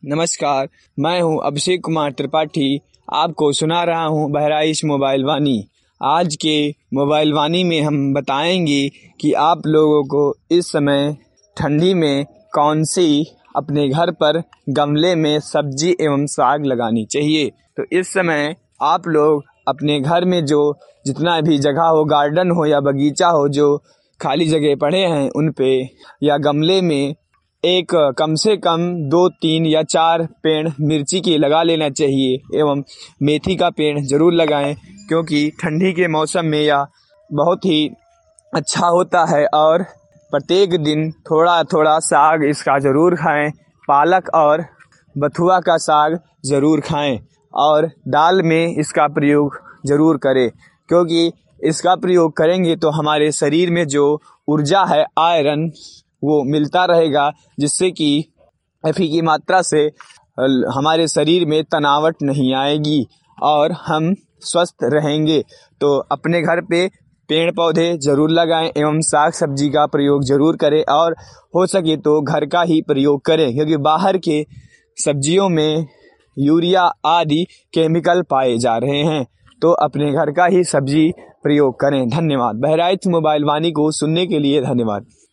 नमस्कार, मैं हूं अभिषेक कुमार त्रिपाठी। आपको सुना रहा हूं बहराइच मोबाइल वाणी। आज के मोबाइल वाणी में हम बताएंगे कि आप लोगों को इस समय ठंडी में कौन सी अपने घर पर गमले में सब्जी एवं साग लगानी चाहिए। तो इस समय आप लोग अपने घर में जो जितना भी जगह हो, गार्डन हो या बगीचा हो, जो खाली जगह पड़े हैं उन पे या गमले में एक कम से कम 2, 3 या 4 पेड़ मिर्ची के लगा लेना चाहिए एवं मेथी का पेड़ जरूर लगाएं, क्योंकि ठंडी के मौसम में यह बहुत ही अच्छा होता है। और प्रत्येक दिन थोड़ा थोड़ा साग इसका ज़रूर खाएं। पालक और बथुआ का साग ज़रूर खाएं और दाल में इसका प्रयोग ज़रूर करें, क्योंकि इसका प्रयोग करेंगे तो हमारे शरीर में जो ऊर्जा है, आयरन, वो मिलता रहेगा, जिससे कि Fe की मात्रा से हमारे शरीर में तनावट नहीं आएगी और हम स्वस्थ रहेंगे। तो अपने घर पे पेड़ पौधे ज़रूर लगाएं एवं साग सब्जी का प्रयोग ज़रूर करें और हो सके तो घर का ही प्रयोग करें, क्योंकि बाहर के सब्जियों में यूरिया आदि केमिकल पाए जा रहे हैं। तो अपने घर का ही सब्जी प्रयोग करें। धन्यवाद। बहराइच मोबाइल वाणी को सुनने के लिए धन्यवाद।